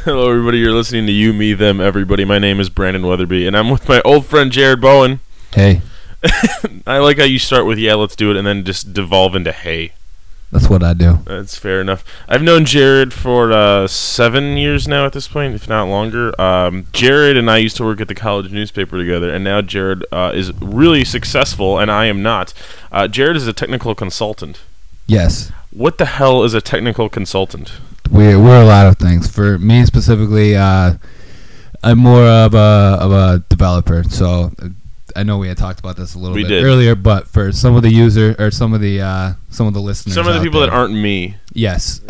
Hello, everybody. You're listening to You, Me, Them, Everybody. My name is Brandon Weatherby, and I'm with my old friend Jared Bowen. Hey. I like how you start with, yeah, let's do it, and then just devolve into hey. That's what I do. That's fair enough. I've known Jared for 7 years now at this point, if not longer. Jared and I used to work at the college newspaper together, and now Jared is really successful, and I am not. Jared is a technical consultant. Yes. What the hell is a technical consultant? We're a lot of things. For me specifically, I'm more of a developer. So I know we had talked about this a little bit earlier, but for some of the user or some of the listeners, some of the people that aren't me. Yes.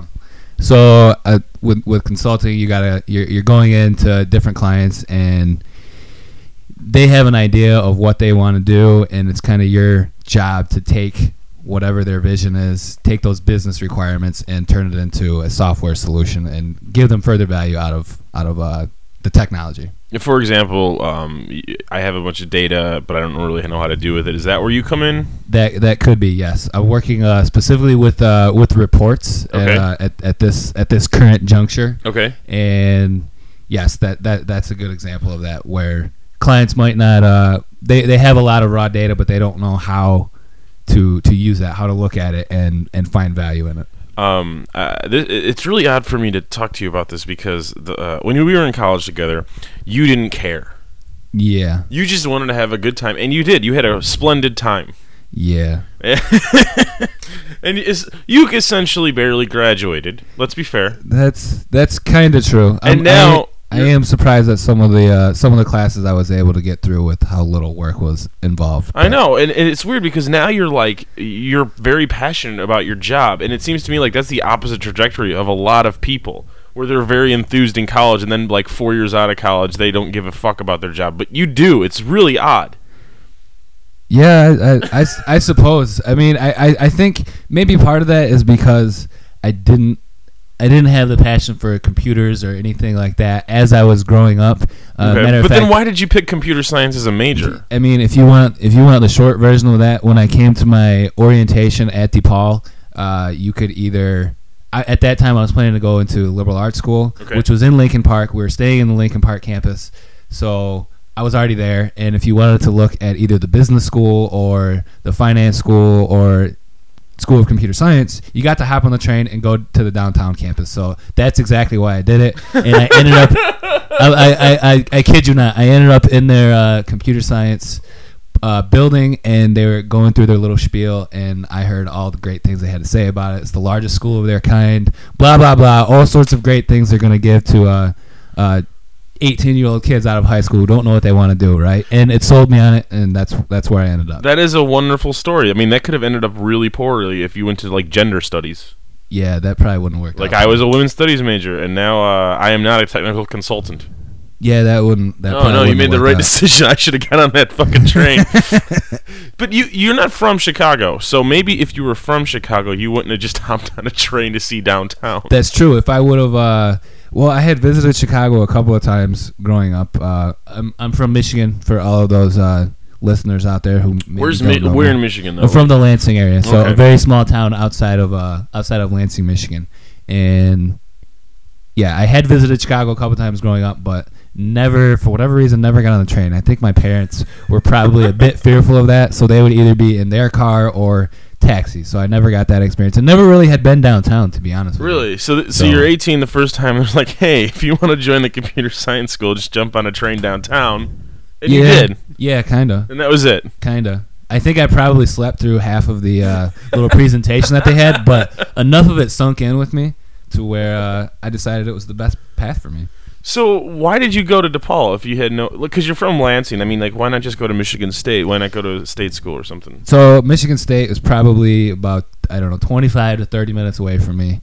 So with consulting, you're going into different clients and they have an idea of what they want to do, and it's kind of your job to take whatever their vision is, take those business requirements and turn it into a software solution and give them further value out of the technology. For example, I have a bunch of data, but I don't really know how to do with it. Is that where you come in? That could be, yes. I'm working specifically with reports at this current juncture. Okay. And yes, that's a good example of that, where clients might not they have a lot of raw data, but they don't know how to use that, how to look at it and find value in it. It's really odd for me to talk to you about this because when we were in college together, you didn't care. Yeah. You just wanted to have a good time, and you did. You had a splendid time. Yeah. And you essentially barely graduated. Let's be fair. That's kind of true. And now I am surprised at some of the classes I was able to get through with how little work was involved. I know, and it's weird because now you're very passionate about your job, and it seems to me like that's the opposite trajectory of a lot of people, where they're very enthused in college, and then like 4 years out of college, they don't give a fuck about their job. But you do. It's really odd. Yeah, I suppose. I mean, I think maybe part of that is because I didn't have the passion for computers or anything like that as I was growing up. But then why did you pick computer science as a major? I mean, if you want the short version of that, when I came to my orientation at DePaul, you could either... at that time, I was planning to go into liberal arts school, which was in Lincoln Park. We were staying in the Lincoln Park campus, so I was already there. And if you wanted to look at either the business school or the finance school or School of Computer Science, you got to hop on the train and go to the downtown campus. So that's exactly why I did it. And I ended up, I kid you not, I ended up in their computer science building, and they were going through their little spiel, and I heard all the great things they had to say about it. It's the largest school of their kind, blah, blah, blah, all sorts of great things they're going to give to 18-year-old kids out of high school who don't know what they want to do, right? And it sold me on it, and that's where I ended up. That is a wonderful story. I mean, that could have ended up really poorly if you went to like gender studies. Yeah, that probably wouldn't work. Like I was a women's studies major, and now I am not a technical consultant. Yeah, that wouldn't. No, you made the right decision. I should have got on that fucking train. But you're not from Chicago, so maybe if you were from Chicago, you wouldn't have just hopped on a train to see downtown. That's true. If I would have. Well, I had visited Chicago a couple of times growing up. I'm from Michigan, for all of those listeners out there who where in Michigan though? I'm from the Lansing area, so a very small town outside of Lansing, Michigan. And yeah, I had visited Chicago a couple of times growing up, but never, for whatever reason, never got on the train. I think my parents were probably a bit fearful of that, so they would either be in their car or taxi, so I never got that experience. I never really had been downtown, to be honest with you. Really? So you're 18 the first time, they're like, hey, if you want to join the computer science school, just jump on a train downtown. And you did. Yeah, kind of. And that was it. Kind of. I think I probably slept through half of the little presentation that they had, but enough of it sunk in with me to where I decided it was the best path for me. So why did you go to DePaul if you had no... Because you're from Lansing. I mean, like, why not just go to Michigan State? Why not go to state school or something? So Michigan State is probably about, 25 to 30 minutes away from me.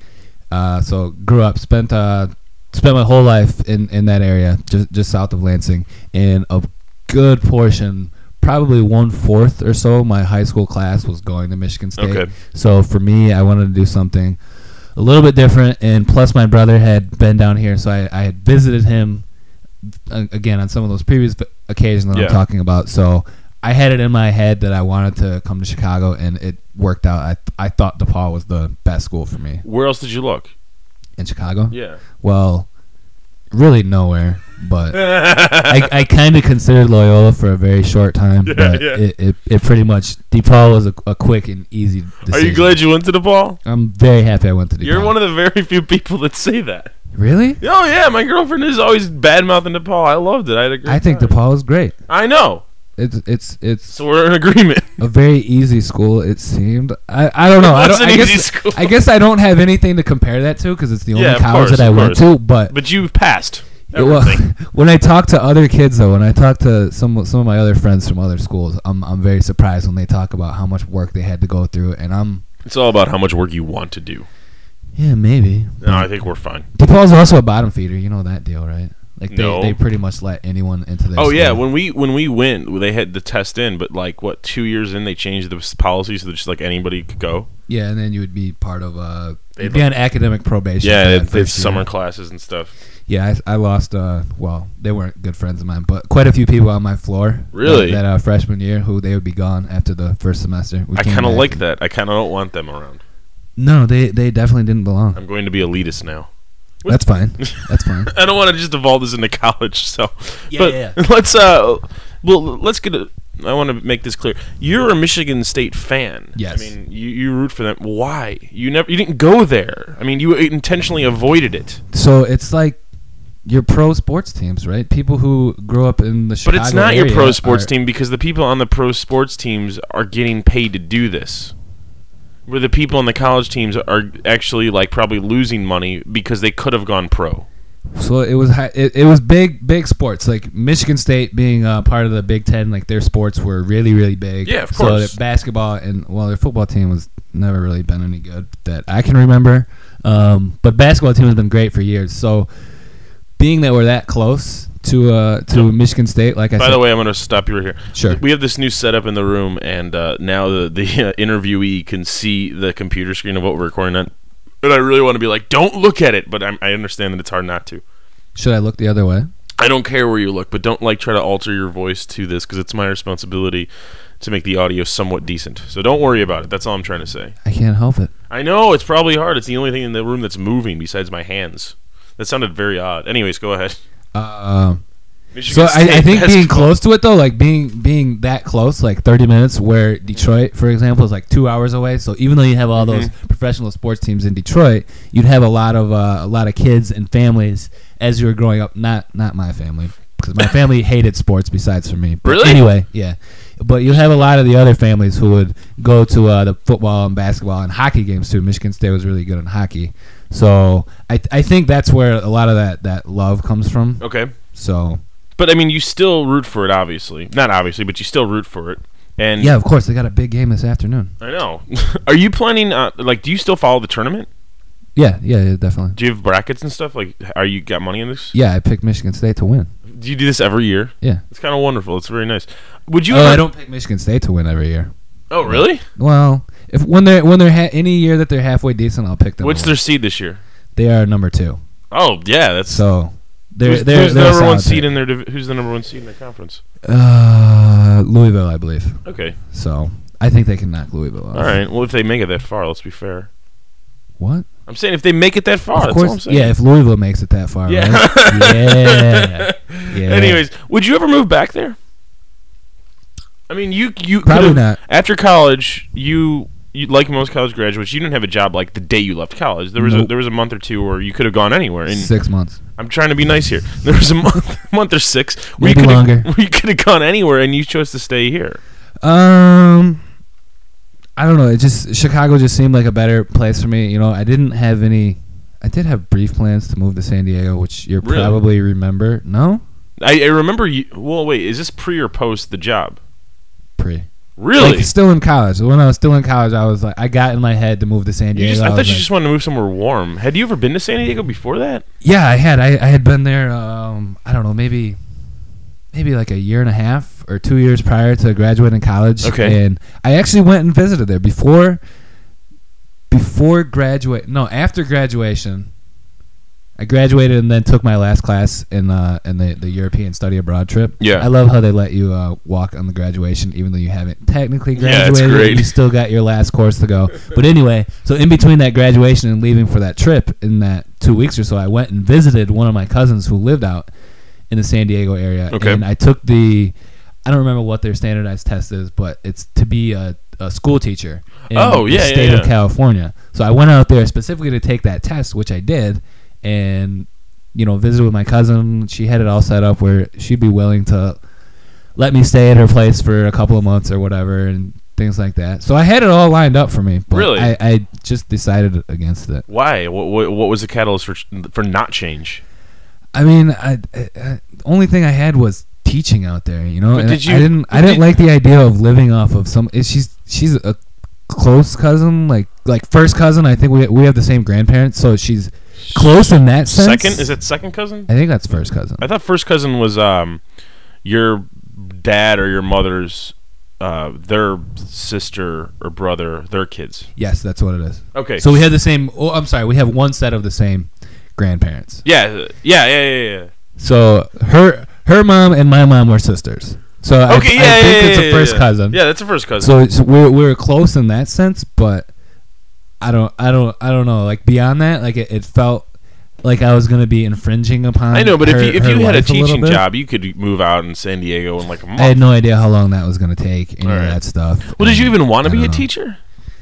So grew up, spent my whole life in that area, just south of Lansing. And a good portion, probably 1/4 or so, my high school class was going to Michigan State. Okay. So for me, I wanted to do something a little bit different, and plus my brother had been down here, so I had visited him again on some of those previous occasions that I'm talking about. So I had it in my head that I wanted to come to Chicago, and it worked out. I thought DePaul was the best school for me. Where else did you look? In Chicago? Yeah. Well, really nowhere. But I kind of considered Loyola for a very short time. But it pretty much DePaul was a quick and easy decision. Are you glad you went to DePaul? I'm very happy I went to DePaul. You're one of the very few people that say that. Really? Oh yeah, my girlfriend is always bad mouthing DePaul. I loved it. I had a great I think time. DePaul is great. I know. It's So we're in agreement. a very easy school. It seemed. I don't know. What's an easy school? I guess I don't have anything to compare that to because it's the only Yeah, of college course, that I of went course. to. But you passed. well, Everything. when I talk to other kids though, when I talk to some of my other friends from other schools, I'm very surprised when they talk about how much work they had to go through, and It's all about how much work you want to do. yeah, maybe. No, I think we're fine. DePaul's also a bottom feeder. You know that deal, right? Like No. they pretty much let anyone into their Oh school. yeah, when we went, they had the test in, but like 2 years in, they changed the policy so that just like anybody could go. Yeah, and then you would be part of They'd you'd be on academic probation. Yeah, for they that had first year. summer classes and stuff. Yeah, I lost. Well, they weren't good friends of mine, but quite a few people on my floor. Really? That freshman year, who they would be gone after the first semester. We I came kind of back like and- that. I kind of don't want them around. No, they definitely didn't belong. I'm going to be elitist now. That's fine. That's fine. I don't want to just evolve this into college. So, Yeah, but yeah. let's get a. I want to make this clear. You're a Michigan State fan. Yes. I mean, you root for them. Why? You didn't go there. I mean, you intentionally avoided it. So it's like your pro sports teams, right? People who grew up in the Chicago But it's not your area pro sports are- team because the people on the pro sports teams are getting paid to do this. Where the people on the college teams are actually like probably losing money because they could have gone pro. So it was it was big sports, like Michigan State being part of the Big Ten. Like their sports were really big. Yeah, of So course. their basketball and their football team was never really been any good that I can remember. But basketball team has been great for years. So being that we're that close to Michigan State, like I said. By the way, I'm going to stop you right here. Sure. We have this new setup in the room, and now the interviewee can see the computer screen of what we're recording on. And I really want to be like, don't look at it, but I understand that it's hard not to. Should I look the other way? I don't care where you look, but don't try to alter your voice to this because it's my responsibility to make the audio somewhat decent. So don't worry about it. That's all I'm trying to say. I can't help it. I know it's probably hard. It's the only thing in the room that's moving besides my hands. That sounded very odd. Anyways, go ahead. So I think being close to it though, like being that close, like 30 minutes, where Detroit, for example, is like 2 hours away. So even though you have all those professional sports teams in Detroit, you'd have a lot of kids and families as you were growing up. Not my family, because my family hated sports besides for me. But Really? Anyway, yeah. But you have a lot of the other families who would go to the football and basketball and hockey games too. Michigan State was really good in hockey. So I think that's where a lot of that love comes from. Okay. So. But I mean, you still root for it, obviously. Not obviously, but you still root for it. And Yeah, of course. They got a big game this afternoon. I know. Are you planning? Do you still follow the tournament? Yeah, definitely. Do you have brackets and stuff? Like, are you got money in this? Yeah, I picked Michigan State to win. Do you do this every year? Yeah. It's kind of wonderful. It's very nice. Would you? I don't pick Michigan State to win every year. Oh, really? Well, when they're any year that they're halfway decent, I'll pick them. What's to their win. seed this year? They are number 2. Oh, yeah, that's. So who's the number one seed in their? Who's the number one seed in their conference? Louisville, I believe. Okay. So I think they can knock Louisville off. All right. Well, if they make it that far, let's be fair. What? I'm saying if they make it that far, Of that's all I'm course. saying. Yeah, if Louisville makes it that far. Yeah. Right? Yeah. Anyways, would you ever move back there? I mean, you Probably could've- not. After college, you like most college graduates, you didn't have a job like the day you left college. There was Nope. a month or two where you could have gone anywhere. And 6 months. I'm trying to be nice here. There was a month or 6 where Maybe longer. where you could have gone anywhere and you chose to stay here. I don't know. It just Chicago just seemed like a better place for me. You know, I didn't have any. I did have brief plans to move to San Diego, which you Really? probably remember. No, I remember you. Well, wait, is this pre or post the job? pre. Really? Like still in college. When I was still in college, I was like, I got in my head to move to San Diego. I thought was you like- just wanted to move somewhere warm. Had you ever been to San Diego before that? Yeah, I had. I had been there. I don't know, maybe like a year and a half or 2 years prior to graduating college. Okay. And I actually went and visited there after graduation. I graduated and then took my last class in the European study abroad trip. Yeah. I love how they let you walk on the graduation, even though you haven't technically Yeah, it's graduated. great. You still got your last course to go. But anyway, so in between that graduation and leaving for that trip, in that 2 weeks or so, I went and visited one of my cousins who lived out in the San Diego area. Okay. And I took I don't remember what their standardized test is, but it's to be a school teacher in the state of California. So I went out there specifically to take that test, which I did, and visited with my cousin. She had it all set up where she'd be willing to let me stay at her place for a couple of months or whatever, and things like that. So I had it all lined up for me. But Really? I just decided against it. Why? What was the catalyst for not change? I mean, I only thing I had was teaching out there, But and did you- I didn't like the idea of living off of some. She's a close cousin, like first cousin. I think we have the same grandparents, so she's close in that sense. Is it second cousin? I think that's first cousin. I thought first cousin was your dad or your mother's their sister or brother, their kids. Yes, that's what it is. Okay. So we have the same. Oh, I'm sorry. We have one set of the same grandparents. Yeah. So her mom and my mom were sisters. So I think it's a first cousin. Yeah, that's a first cousin. So we're close in that sense, but I don't know. Like beyond that, like it felt like I was gonna be infringing upon. I know, but if you had a teaching bit. job, you could move out in San Diego in like a month. I had no idea how long that was gonna take. Any of that stuff. Well, did you even want to I be a don't know. teacher?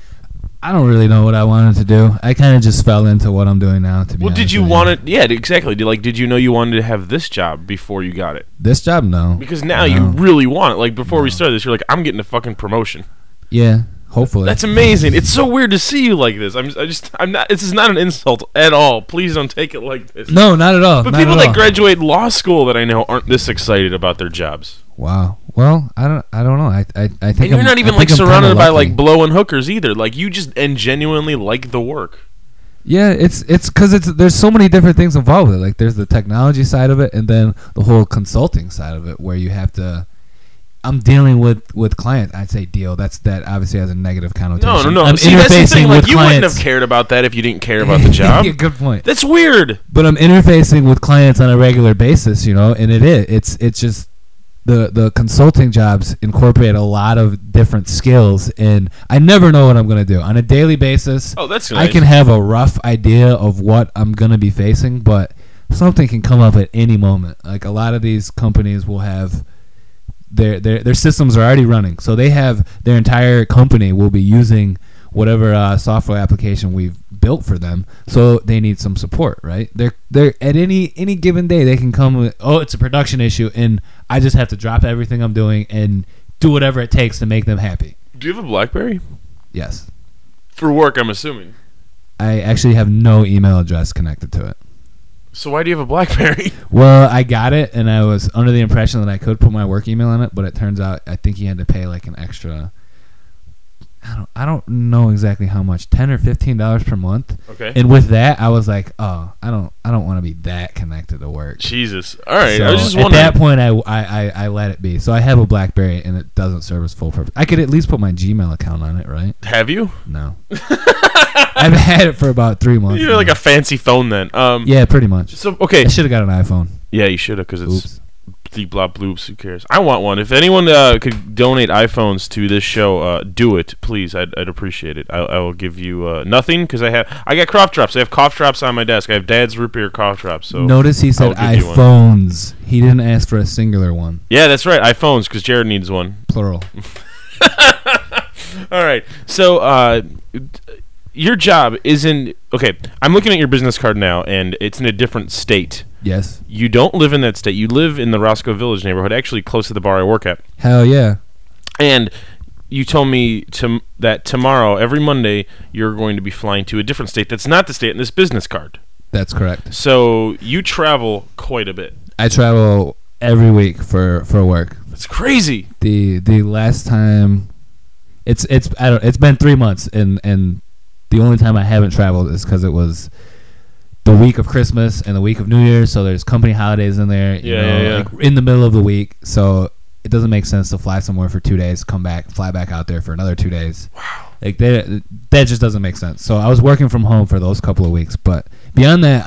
I don't really know what I wanted to do. I kind of just fell into what I'm doing now. To be Well, did honest you with want it? Yeah, exactly. Did you know you wanted to have this job before you got it? This job? No. Because now No. you really want it. Like before we started this, you're like, I'm getting a fucking promotion. Yeah. Hopefully. That's amazing. It's so weird to see you like this. I'm not. This is not an insult at all. Please don't take it like this. No, not at all. But not people at that all. graduate law school that I know aren't this excited about their jobs. Wow. Well, I don't know. I think And you're not even I like think I'm surrounded kinda by lucky. like blowing hookers either. Like you just genuinely like the work. Yeah, it's because there's so many different things involved with it. Like there's the technology side of it, and then the whole consulting side of it, where you have to. I'm dealing with clients. I'd say deal. That obviously has a negative connotation. No. I'm See, that's the interfacing thing. Like with you wouldn't clients. have cared about that if you didn't care about the job. Yeah, good point. That's weird. But I'm interfacing with clients on a regular basis, and it's just the consulting jobs incorporate a lot of different skills, and I never know what I'm going to do on a daily basis. Oh, that's nice. I can have a rough idea of what I'm going to be facing, but something can come up at any moment. Like a lot of these companies will have their systems are already running, so they have their entire company will be using whatever software application we've built for them. So they need some support, right? They're at any given day they can come with, oh, it's a production issue, and I just have to drop everything I'm doing and do whatever it takes to make them happy. Do you have a BlackBerry? Yes. For work, I'm assuming. I actually have no email address connected to it. So why do you have a BlackBerry? Well, I got it, and I was under the impression that I could put my work email on it, but it turns out I think you had to pay like an extra. I don't know exactly how much, $10 or $15 per month. Okay. And with that, I was like, oh, I don't want to be that connected to work. Jesus. All right. So I was just at wondering. that point, I let it be. So I have a BlackBerry, and it doesn't serve its full purpose. I could at least put my Gmail account on it, right? Have you? No. I've had it for about 3 months. You're like a fancy phone then. Yeah, pretty much. So okay. I should have got an iPhone. Yeah, you should have because it's Oops. deep blop bloops. Who cares? I want one. If anyone could donate iPhones to this show, do it, please. I'd appreciate it. I will give you nothing because I got cough drops. I have cough drops on my desk. I have Dad's root beer cough drops. So Notice he said I'll give you one. iPhones. He didn't ask for a singular one. Yeah, that's right. iPhones because Jared needs one. Plural. All right. So your job is in. Okay, I'm looking at your business card now, and it's in a different state. Yes. You don't live in that state. You live in the Roscoe Village neighborhood, actually close to the bar I work at. Hell yeah. And you told me that tomorrow, every Monday, you're going to be flying to a different state that's not the state in this business card. That's correct. So you travel quite a bit. I travel every week for work. That's crazy. The last time it's been 3 months, and the only time I haven't traveled is because it was the week of Christmas and the week of New Year's, so there's company holidays in there, Yeah. like in the middle of the week, so it doesn't make sense to fly somewhere for 2 days, come back, fly back out there for another 2 days. Wow. Like that just doesn't make sense. So I was working from home for those couple of weeks, but beyond that, I'm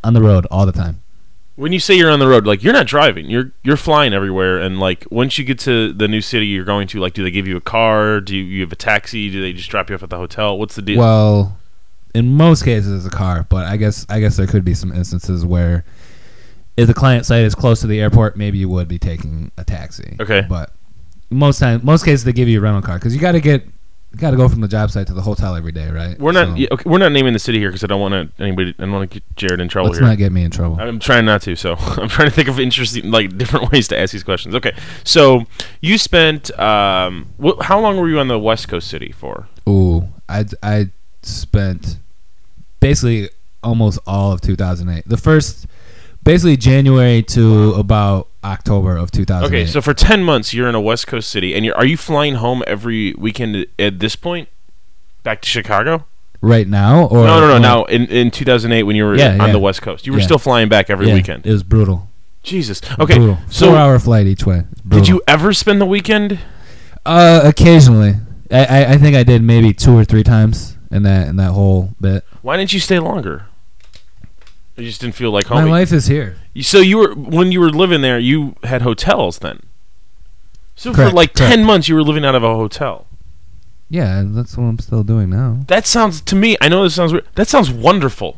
on the road all the time. When you say you're on the road, like, you're not driving. You're flying everywhere, and, like, once you get to the new city you're going to, like, do they give you a car? Do you have a taxi? Do they just drop you off at the hotel? What's the deal? Well, in most cases it's a car, but I guess there could be some instances where if the client site is close to the airport, maybe you would be taking a taxi. Okay. But most cases they give you a rental car because you got to go from the job site to the hotel every day, right? We're not naming the city here because I don't want to get Jared in trouble. Let's here. not get me in trouble. I'm trying not to, so I'm trying to think of interesting, like, different ways to ask these questions. Okay, so you spent how long were you on the West Coast city for? Ooh, I spent basically almost all of 2008. The first, basically January to about October of 2008. Okay, so for 10 months you're in a West Coast city, and are you flying home every weekend at this point? Back to Chicago? Right now? Or No. Now, in 2008 when you were on the West Coast. You were still flying back every weekend. It was brutal. Jesus. Okay, brutal. so 4-hour flight each way. Did you ever spend the weekend? Occasionally. I think I did maybe 2 or 3 times in that whole bit. Why didn't you stay longer? You just didn't feel like home. My life is here. So when you were living there, you had hotels then. So Correct, for like 10 months, you were living out of a hotel. Yeah, that's what I'm still doing now. That sounds, to me, I know this sounds weird. That sounds wonderful.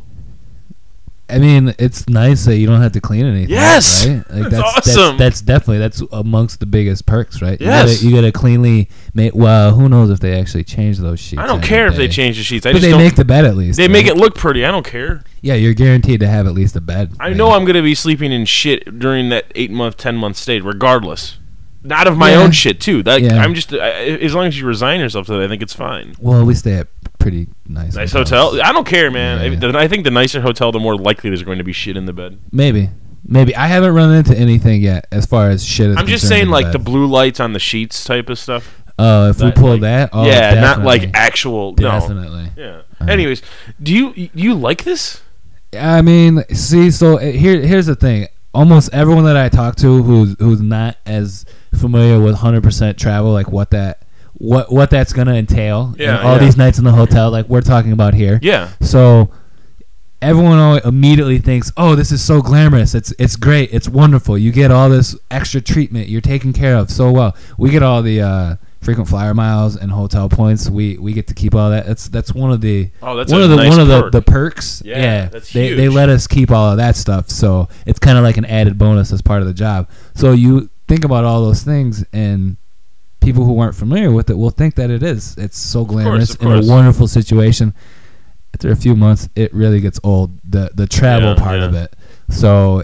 I mean, it's nice that you don't have to clean anything. Yes, right? Like, that's awesome. That's amongst the biggest perks, right? Yes, you gotta cleanly make. Well, who knows if they actually change those sheets? I don't care if they change the sheets. But they make the bed at least. They make it look pretty. I don't care. Yeah, you're guaranteed to have at least a bed. I know I'm gonna be sleeping in shit during that 8-month, 10-month stay, regardless. Not of my own shit too. I'm just as long as you resign yourself to that, I think it's fine. Well, we stay at pretty nice hotel. I don't care, man. Yeah. I think the nicer hotel, the more likely there's going to be shit in the bed. Maybe I haven't run into anything yet as far as shit. I'm just saying, like the blue lights on the sheets type of stuff. Oh, if we pull that, yeah, definitely. Not like actual. Definitely. No. Yeah. Anyways, do you like this? I mean, see, so here's the thing. Almost everyone that I talk to who's not as familiar with 100% travel, like what that's gonna entail, all these nights in the hotel, like we're talking about here. Yeah. So everyone immediately thinks, "Oh, this is so glamorous. It's great. It's wonderful. You get all this extra treatment. You're taken care of so well. We get all the frequent flyer miles and hotel points. We get to keep all that. That's one of the one of the perks. Yeah, that's huge. They let us keep all of that stuff. So it's kind of like an added bonus as part of the job. So you think about all those things, and people who aren't familiar with it will think that it's so glamorous of course. in a wonderful situation. After a few months, it really gets old. The travel part of it. So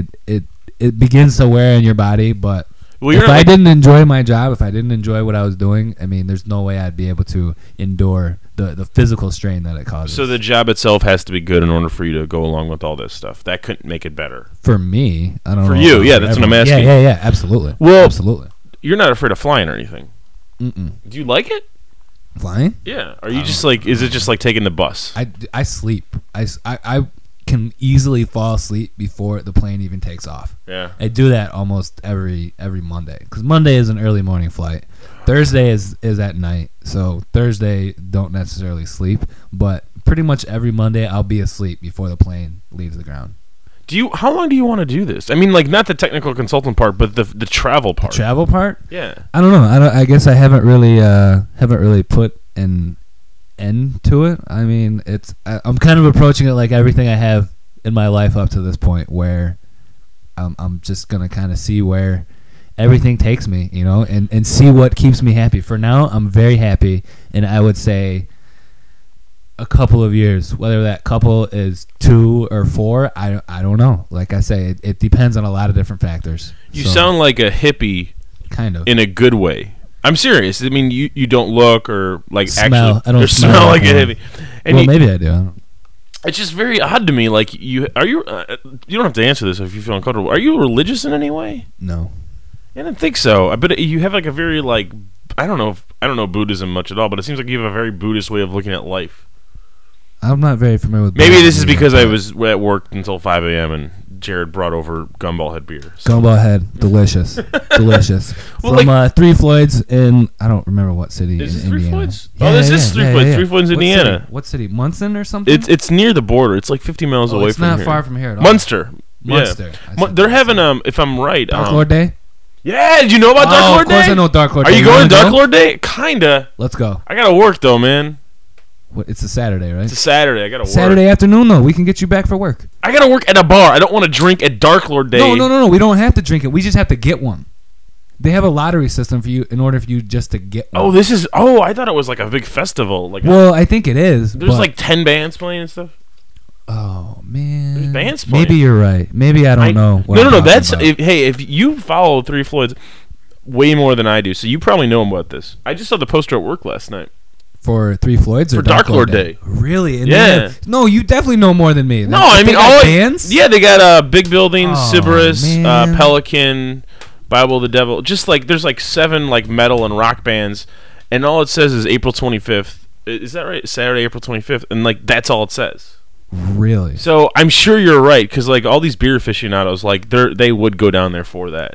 it begins to wear in your body, but. Well, if I didn't enjoy my job, if I didn't enjoy what I was doing, I mean, there's no way I'd be able to endure the physical strain that it causes. So the job itself has to be good in order for you to go along with all this stuff. That couldn't make it better. For me, I don't know. For you, yeah, that's what I'm asking. Yeah, absolutely. Well, absolutely. You're not afraid of flying or anything. Mm-mm. Do you like it? Flying? Yeah. Are you just like, is it just like taking the bus? I sleep. I can easily fall asleep before the plane even takes off. Yeah, I do that almost every Monday because Monday is an early morning flight. Thursday is at night, so Thursday don't necessarily sleep, but pretty much every Monday I'll be asleep before the plane leaves the ground. How long do you want to do this? I mean, like, not the technical consultant part, but the travel part. The travel part? Yeah. I don't know. I guess I haven't really put an end to it. I mean, I'm kind of approaching it like everything I have in my life up to this point, where I'm just gonna kind of see where everything takes me, and see what keeps me happy. For now, I'm very happy, and I would say a couple of years, whether that couple is 2 or 4, I don't know. Like I say, it depends on a lot of different factors. You sound like a hippie, kind of, in a good way. I'm serious. I mean, you don't look or like smell. Actually, I don't smell like a hippie. And well, maybe I do. It's just very odd to me. Like, you don't have to answer this if you feel uncomfortable. Are you religious in any way? No. I didn't think so. But you have like a very like I don't know Buddhism much at all, but it seems like you have a very Buddhist way of looking at life. I'm not very familiar with Maybe this is because I was at work until 5 a.m. and Jared brought over Gumball Head beer. So. Gumball Head, delicious, delicious. Well, From Three Floyds in I don't remember what city. Is in this Three Indiana. Floyds? This is Three Floyds. Three Floyds, Indiana. What city? Munson or something? It's near the border. It's like 50 miles away from here. It's not far from here at all. Munster. Munster. Yeah. They're having if I'm right, Dark Lord Day. Yeah, did you know about Dark Lord Day? Of course I know Dark Lord Are Day. you going to Dark Lord Day? Kinda. Let's go. I gotta work though, man. It's a Saturday, right? It's a Saturday. I gotta work. Saturday afternoon, though. We can get you back for work. I gotta work at a bar. I don't want to drink at Dark Lord Day. No. We don't have to drink it. We just have to get one. They have a lottery system for you in order for you just to get one. Oh, this is. Oh, I thought it was like a big festival. Like. Well, I think it is. There's like 10 bands playing and stuff. Oh man. There's bands playing. Maybe you're right. Maybe I don't know. No. That's if you follow Three Floyds way more than I do, so you probably know about this. I just saw the poster at work last night. For Three Floyds or for Dark Lord Day? Really? And yeah. No, you definitely know more than me. No, I mean all bands. Yeah, they got Big Buildings, Sybaris, man. Pelican, Bible of the Devil. Just like there's like 7 like metal and rock bands, and all it says is April 25th. Is that right? Saturday, April 25th, and like that's all it says. Really? So I'm sure you're right because like all these beer aficionados, like they would go down there for that.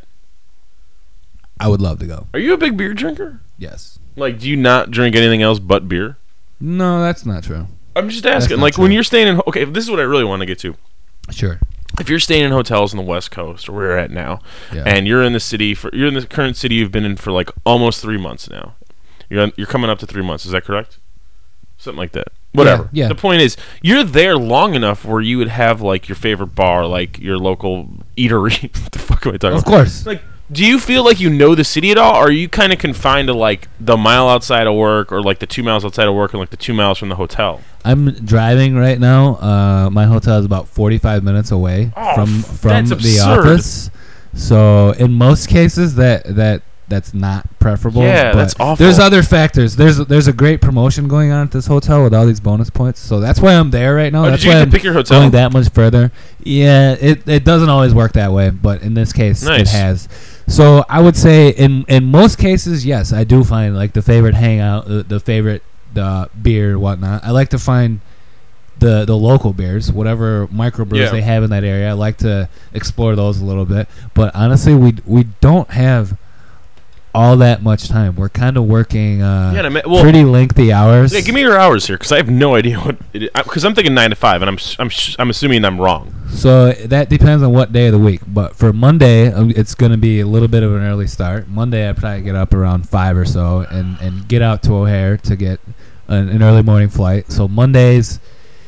I would love to go. Are you a big beer drinker? Yes. Like, do you not drink anything else but beer? No, that's not true. I'm just asking. Like, when you're staying in... Okay, this is what I really want to get to. Sure. If you're staying in hotels on the West Coast, or where you're at now, and you're in the current city you've been in for, like, almost 3 months now. You're coming up to 3 months. Is that correct? Something like that. Whatever. Yeah. The point is, you're there long enough where you would have, like, your favorite bar, like, your local eatery. What the fuck am I talking about? Of course. Like... Do you feel like you know the city at all, or are you kind of confined to like the mile outside of work, or like the 2 miles outside of work, and like the 2 miles from the hotel? I'm driving right now. My hotel is about 45 minutes away from the office. So in most cases, that's not preferable. Yeah, but that's awful. There's other factors. There's a great promotion going on at this hotel with all these bonus points. So that's why I'm there right now. Oh, that's did you why get I'm to pick your hotel? going that much further. Yeah, it doesn't always work that way, but in this case, it has. So I would say in most cases, yes, I do find like the favorite hangout, the favorite beer, whatnot. I like to find the local beers, whatever microbrews they have in that area. I like to explore those a little bit. But honestly, we don't have all that much time. We're kind of working pretty lengthy hours. Yeah, give me your hours here, because I have no idea what it is. Because I'm thinking 9 to 5, and I'm assuming I'm wrong. So that depends on what day of the week. But for Monday, it's going to be a little bit of an early start. Monday, I probably get up around 5 or so and get out to O'Hare to get an early morning flight. So Mondays,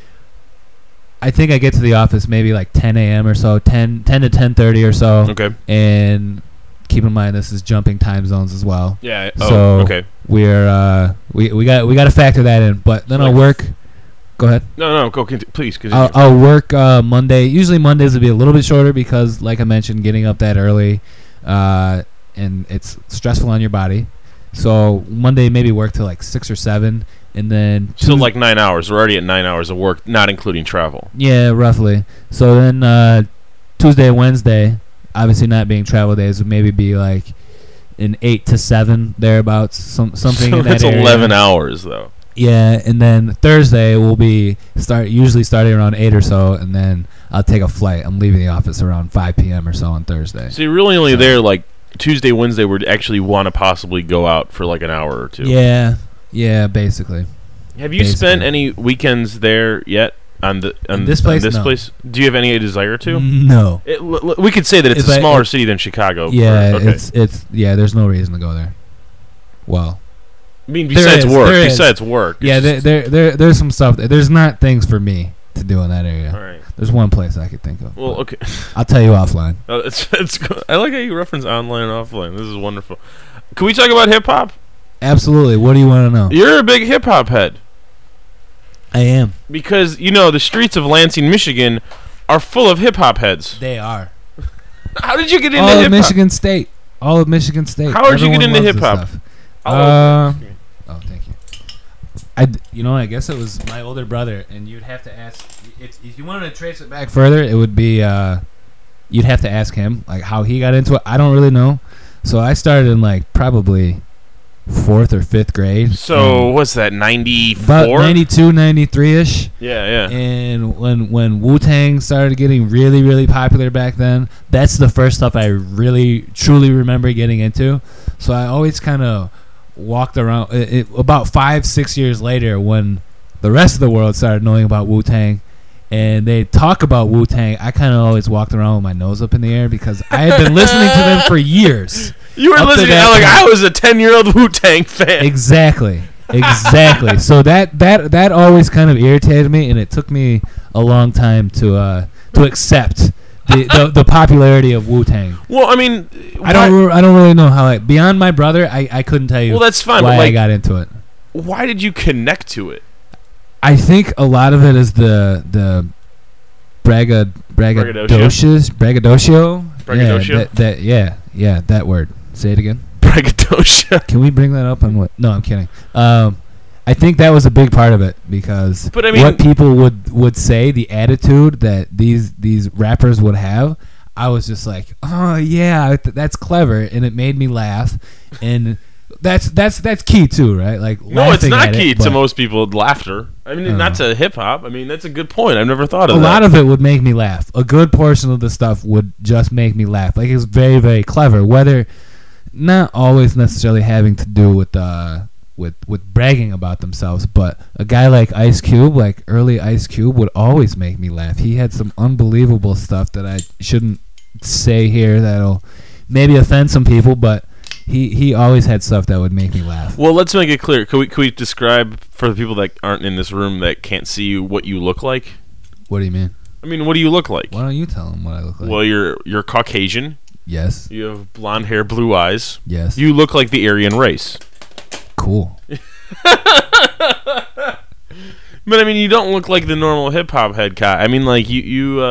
I think I get to the office maybe like 10 a.m. or so, 10 to 10:30 or so. Okay. And keep in mind this is jumping time zones as well. Yeah. So okay. We're we got to factor that in. But then I'll work. Go ahead. No. Please. Continue. I'll work Monday. Usually Mondays will be a little bit shorter because, like I mentioned, getting up that early, and it's stressful on your body. So Monday maybe work till like 6 or 7, and then still like 9 hours. We're already at 9 hours of work, not including travel. Yeah, roughly. So then Tuesday, Wednesday, obviously not being travel days, would maybe be like an 8 to 7 thereabouts, something so in that area. 11 hours though. Yeah, and then Thursday will be usually starting around 8 or so, and then I'll take a flight. I'm leaving the office around 5 p.m. or so on Thursday. So you're really only there like Tuesday, Wednesday, where you actually want to possibly go out for like an hour or two. Yeah, basically. Have you spent any weekends there yet? On this place? No. Place? Do you have any desire to? No. We could say that it's a smaller city than Chicago. Yeah, it's there's no reason to go there. Well, I mean, besides work. Yeah, there's some stuff. There's not things for me to do in that area. All right. There's one place I could think of. Well, okay. I'll tell you offline. I like how you reference online and offline. This is wonderful. Can we talk about hip hop? Absolutely. What do you want to know? You're a big hip hop head. I am. Because, the streets of Lansing, Michigan are full of hip hop heads. They are. How did you get into hip hop? All of Michigan State. How did you get into hip hop? Thank you. I guess it was my older brother, and you'd have to ask if you wanted to trace it back further. It would be you'd have to ask him like how he got into it. I don't really know. So I started in like probably 4th or 5th grade. So what's that, 94? About 92, 93-ish. Yeah. And when Wu-Tang started getting really, really popular back then, that's the first stuff I really, truly remember getting into. So I always kind of walked around. About 5-6 years later, when the rest of the world started knowing about Wu-Tang, and they talk about Wu-Tang, I kind of always walked around with my nose up in the air because I had been listening to them for years. You were listening like I was a 10-year-old Wu-Tang fan. Exactly. So that always kind of irritated me, and it took me a long time to accept the popularity of Wu-Tang. Well, I mean, I don't really know how. Beyond my brother, I couldn't tell you. Well, that's fine. Why but I got into it. Why did you connect to it? I think a lot of it is the braggadocio. Yeah, that word. Say it again. Braggadocio. Can we bring that up on what? No, I'm kidding. I think that was a big part of it because what people would say, the attitude that these rappers would have, I was just like, oh yeah, that's clever, and it made me laugh, and that's key too, right? Like, no, it's not key to most people. Laughter. I mean, not to hip hop. I mean, that's a good point. I've never thought of that. A lot of it would make me laugh. A good portion of the stuff would just make me laugh. Like, it's very, very clever. Whether not always necessarily having to do with bragging about themselves, but a guy like Ice Cube, like early Ice Cube, would always make me laugh. He had some unbelievable stuff that I shouldn't say here that'll maybe offend some people, but he always had stuff that would make me laugh. Well, let's make it clear. Can we describe for the people that aren't in this room that can't see you what you look like? What do you mean? I mean, what do you look like? Why don't you tell them what I look like? Well, you're Caucasian. Yes. You have blonde hair, blue eyes. Yes. You look like the Aryan race. Cool. But I mean, you don't look like the normal hip hop head guy. I mean, like you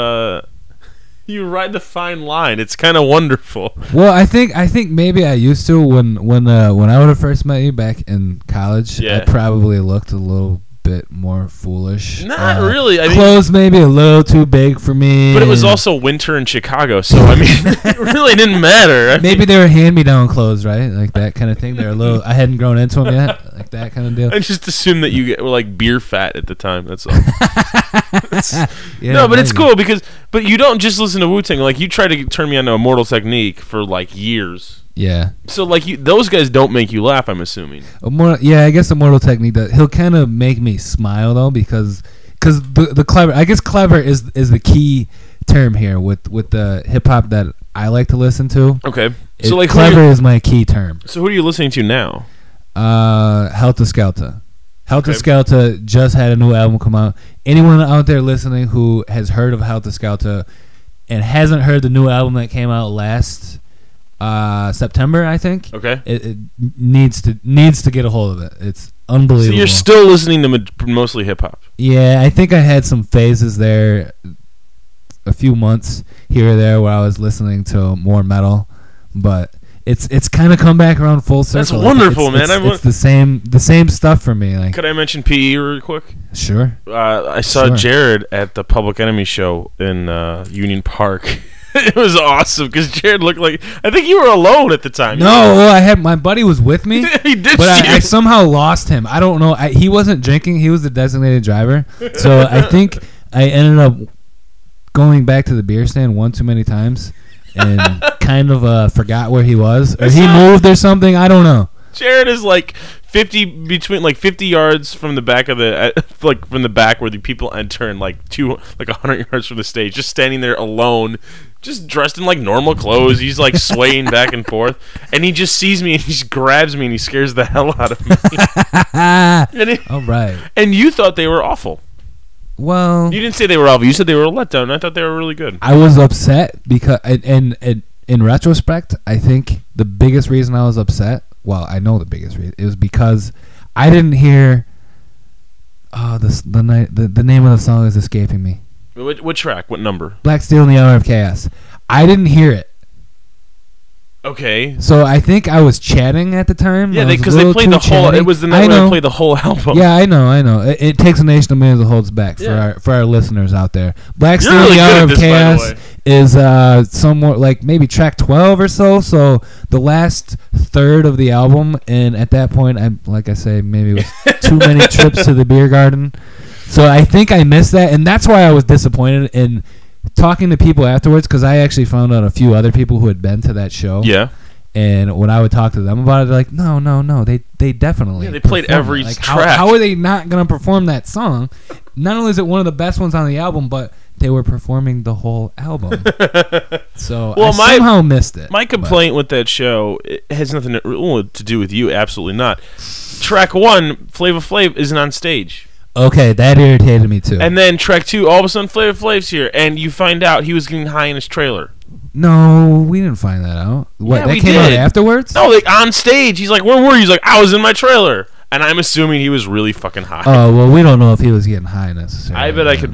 ride the fine line. It's kind of wonderful. Well, I think maybe I used to when I would have first met you back in college. Yeah. I probably looked a little bit more foolish. Not really. I mean, clothes maybe a little too big for me. But it was also winter in Chicago, so I mean, it really didn't matter. Maybe they were hand-me-down clothes, right? Like that kind of thing. They're a little. I hadn't grown into them yet, like that kind of deal. I just assumed that you were like beer fat at the time. That's all. Yeah, no, but maybe. It's cool but you don't just listen to Wu-Tang. Like, you tried to turn me on to Immortal Technique for like years. Yeah. So like those guys don't make you laugh, I'm assuming. I guess Immortal Technique does. He'll kind of make me smile though because the clever. I guess clever is the key term here with the hip hop that I like to listen to. Okay. So like clever is my key term. So who are you listening to now? Helter Skelter. Helter Skelter just had a new album come out. Anyone out there listening who has heard of Helter Skelter and hasn't heard the new album that came out last September, I think. Okay. It needs to get a hold of it. It's unbelievable. So you're still listening to mostly hip hop. Yeah, I think I had some phases there, a few months here or there where I was listening to more metal, but it's kind of come back around full circle. That's wonderful, man. It's the same stuff for me. Like, could I mention PE real quick? Sure. I saw Jared at the Public Enemy show in Union Park. It was awesome because Jared looked like, I think you were alone at the time. No, I had my buddy was with me. He did, but I somehow lost him. I don't know. He wasn't drinking. He was the designated driver. So I think I ended up going back to the beer stand one too many times and kind of forgot where he was, or he moved or something. I don't know. Jared is like 50 yards from the back of the from the back where the people enter, and like 100 yards from the stage, just standing there alone, just dressed in like normal clothes. He's like swaying back and forth, and he just sees me and he just grabs me and he scares the hell out of me. All right. And you thought they were awful. Well, you didn't say they were awful. You said they were a letdown. I thought they were really good. I was upset because, and in retrospect, I think the biggest reason I was upset. Well, I know the biggest reason. It was because I didn't hear. The name of the song is escaping me. What track? What number? Black Steel in the Hour of Chaos. I didn't hear it. Okay. So I think I was chatting at the time. Yeah, because they played the whole. It was the night when they played the whole album. Yeah, I know. It takes a nation of millions to hold us back for our listeners out there. Black Steel in the Hour of Chaos is somewhat like maybe track 12 or so. So the last third of the album, and at that point, like I say, maybe it was too many trips to the beer garden. So I think I missed that, and that's why I was disappointed in talking to people afterwards, because I actually found out a few other people who had been to that show. Yeah. And when I would talk to them about it, they're like, no, they definitely. Yeah, they played every like, track. How are they not going to perform that song? Not only is it one of the best ones on the album, but they were performing the whole album. So I somehow missed it. My complaint with that show, it has nothing to do with you. Absolutely not. Track 1, Flava Flav isn't on stage. Okay, that irritated me too. And then track 2, all of a sudden Flava Flav's here, and you find out he was getting high in his trailer. No, we didn't find that out. What, yeah, that came out afterwards? No, like on stage. He's like, "Where were you?" He's like, "I was in my trailer." And I'm assuming he was really fucking high. Oh, well, we don't know if he was getting high necessarily.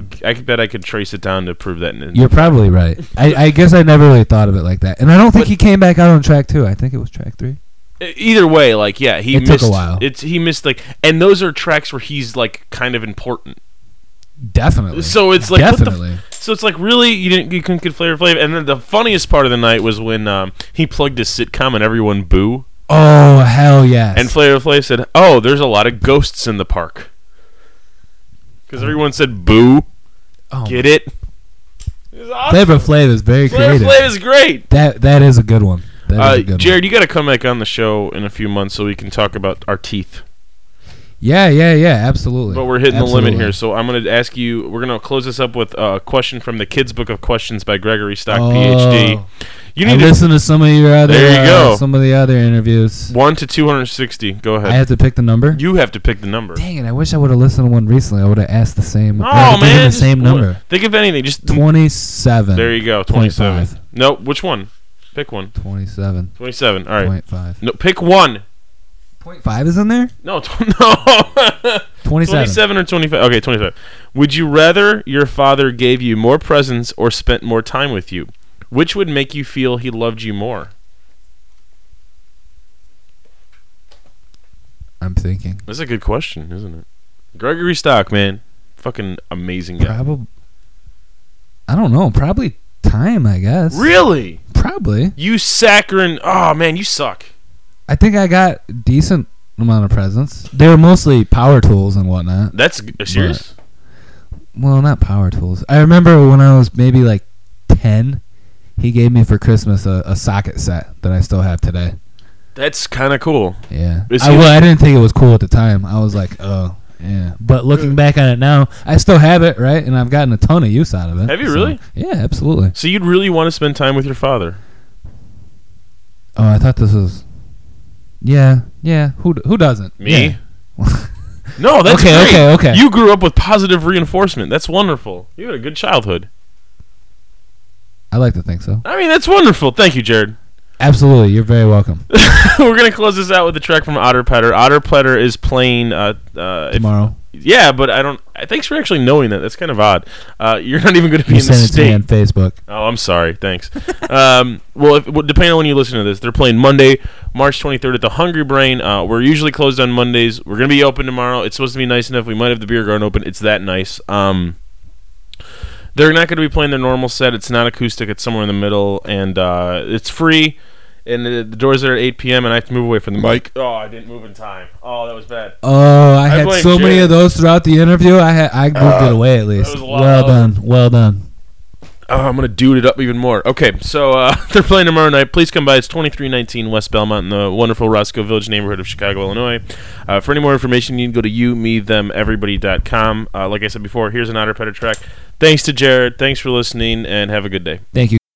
I could trace it down to prove that. You're probably right. I guess I never really thought of it like that. And I don't think he came back out on track 2. I think it was track 3. Either way, like, yeah, he missed. It took a while. He missed, like, and those are tracks where he's like kind of important. Definitely. So it's like definitely. So it's like, really, you couldn't get Flava Flav. And then the funniest part of the night was when he plugged his sitcom and everyone boo. Oh, hell yes. And Flava Flav said, "Oh, there's a lot of ghosts in the park." Because everyone said boo. Oh, get it? It awesome. Flava Flav is very creative. Flava Flav is great. That is a good one. Jared, you got to come back on the show in a few months so we can talk about our teeth. Yeah, absolutely. But we're hitting the limit here, so I'm going to ask you. We're going to close this up with a question from the Kids Book of Questions by Gregory Stock, PhD. You need to listen to some of your other. There you go. Some of the other interviews. 1 to 260. Go ahead. I have to pick the number. You have to pick the number. Dang it! I wish I would have listened to one recently. I would have asked the same. Oh man, the same number. Think of anything. Just 27. There you go. 27. 0.5. No, which one? Pick one. 27. 27. All right. 0.5. No, pick one. 0.5 is in there? No, 27. 27 or 25. Okay, 25. Would you rather your father gave you more presents or spent more time with you? Which would make you feel he loved you more? I'm thinking. That's a good question, isn't it? Gregory Stock, man. Fucking amazing guy. I don't know. Probably time, I guess. Really? Probably. You saccharine. Oh, man, you suck. I think I got a decent amount of presents. They were mostly power tools and whatnot. That's serious? Well, not power tools. I remember when I was maybe like 10, he gave me for Christmas a socket set that I still have today. That's kind of cool. Yeah. I didn't think it was cool at the time. I was like, oh, yeah. But looking back on it now, I still have it, right? And I've gotten a ton of use out of it. Have you really? Yeah, absolutely. So you'd really want to spend time with your father? Oh, I thought this was... Yeah. Who doesn't? Me? Yeah. No, that's great. Okay. You grew up with positive reinforcement. That's wonderful. You had a good childhood. I like to think so. I mean, that's wonderful. Thank you, Jared. Absolutely. You're very welcome. We're going to close this out with a track from Otter Platter. Otter Platter is playing... tomorrow. Yeah, but I don't... Thanks for actually knowing that. That's kind of odd. You're not even going to be in the sent it to me state. on Facebook. Oh, I'm sorry. Thanks. Well, depending on when you listen to this, they're playing Monday, March 23rd at the Hungry Brain. We're usually closed on Mondays. We're going to be open tomorrow. It's supposed to be nice enough. We might have the beer garden open. It's that nice. They're not going to be playing their normal set. It's not acoustic. It's somewhere in the middle, and it's free. And the doors are at 8 p.m., and I have to move away from the mic. Oh, I didn't move in time. Oh, that was bad. Oh, I had so many of those throughout the interview. I moved it away at least. Well done. Oh, I'm going to dude it up even more. Okay, so they're playing tomorrow night. Please come by. It's 2319 West Belmont in the wonderful Roscoe Village neighborhood of Chicago, Illinois. For any more information, you can go to youmethemeverybody.com. Like I said before, here's an Otter Platter track. Thanks to Jared. Thanks for listening, and have a good day. Thank you.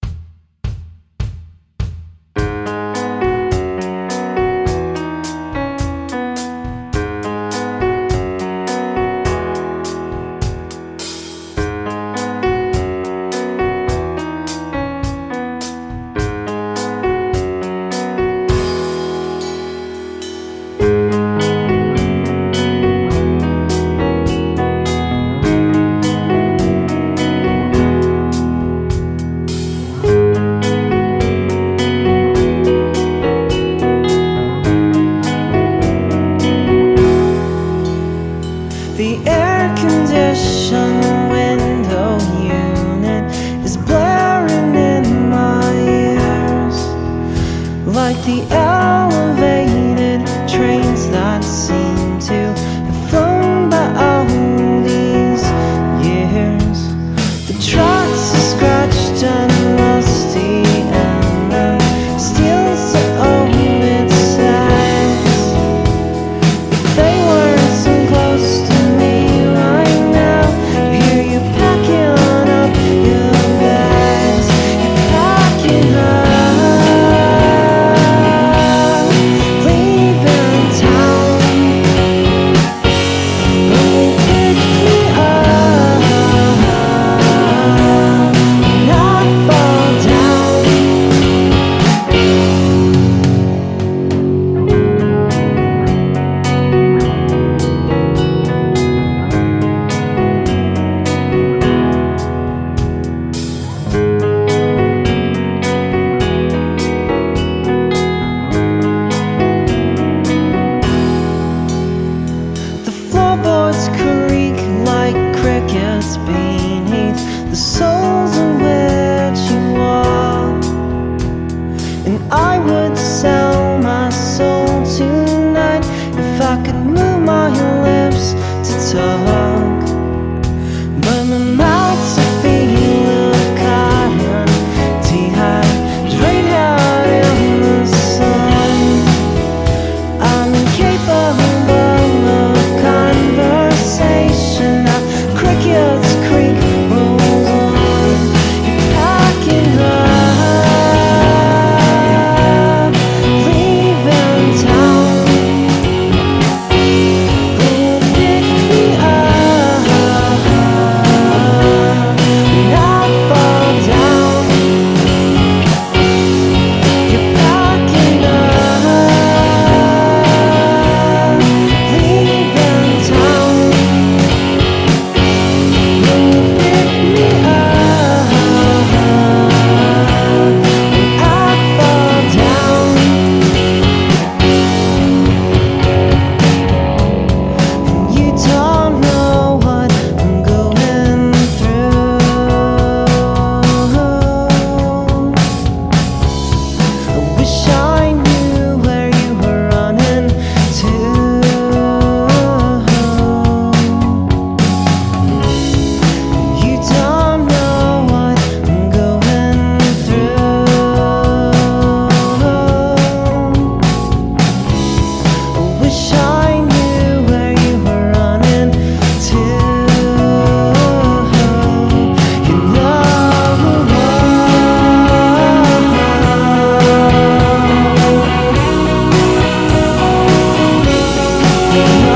Thank